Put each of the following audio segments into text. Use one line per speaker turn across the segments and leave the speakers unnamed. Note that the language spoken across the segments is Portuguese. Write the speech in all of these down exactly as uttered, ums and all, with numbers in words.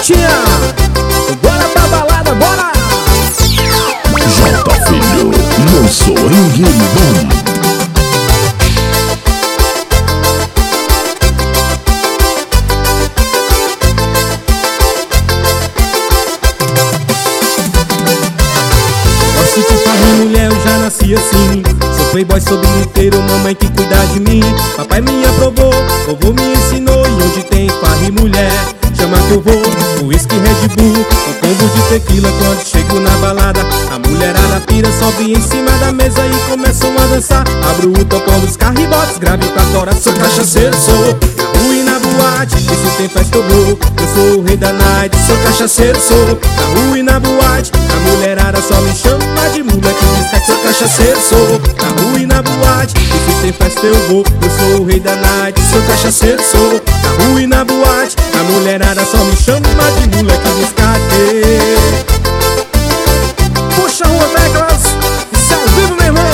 Motinha, bora pra balada, bora!
J Filho, no swing bom.
Gosto de farra e mulher, eu já nasci assim. Sou playboy, sou bilheteiro, mamãe que cuida de mim. Papai me aprovou, vovô me ensinou. E onde tem farra e mulher, chama que eu vou. Whisky, Red Bull, um combo de tequila. Quando chego na balada, a mulherada pira, sobe em cima da mesa e começam a dançar. Abro o tampão dos carribotes, grave pra fora. Sou cachaceiro, sou na rua e na boate, esse tem festa eu vou. Eu sou o rei da night, sou cachaceiro, sou na rua e na boate. A mulherada só me chama de moleque de sou cachaceiro, sou na rua e na boate, esse tem festa eu vou. Eu sou o rei da night, sou cachaceiro, sou na rua e na boate. A mulherada só me chama de moleque de escate. Puxa a rua, teclas, isso é ao vivo, meu irmão.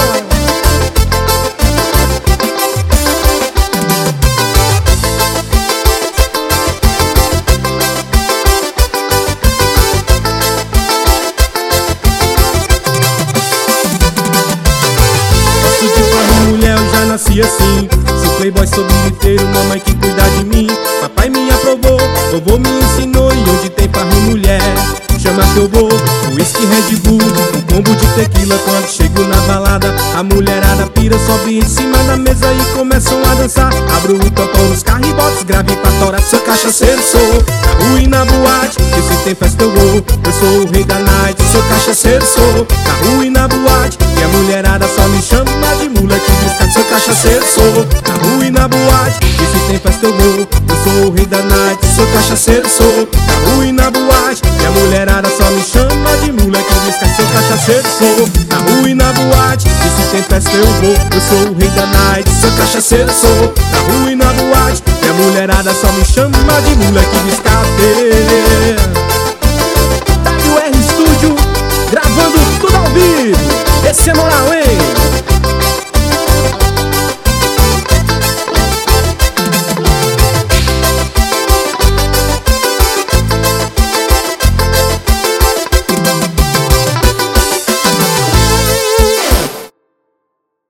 Gosto de farra e mulher, eu já nasci assim. Sou playboy, sou bilheteiro, mamãe que cuida de mim. Papai me aprovou, vovô me ensinou. E onde tem farra e mulher, chama que eu vou. Whisky, Red Bull, um combo de tequila. Quando chego na balada, a mulherada pira, sobe em cima da mesa e começam a dançar. Abro o tampão nos carribotes, grave pra torar. Sou cachaceiro, sou na rua e na boate, esse tem festa eu vou. Eu sou o rei da night, sou cachaceiro, sou na rua e na boate. E a mulherada só me chama de moleque de escate. Sou cachaceiro, sou na rua e na boate, esse tem festa eu vou. Eu sou o rei da night, sou cachaceiro, sou na rua e na boate. E a mulherada só me chama de moleque de escate. Sou cachaceiro, sou na rua e na boate, esse tem festa eu vou. Eu sou o rei da night, sou cachaceiro, sou na rua e na boate. E a mulherada só me chama de moleque de escate.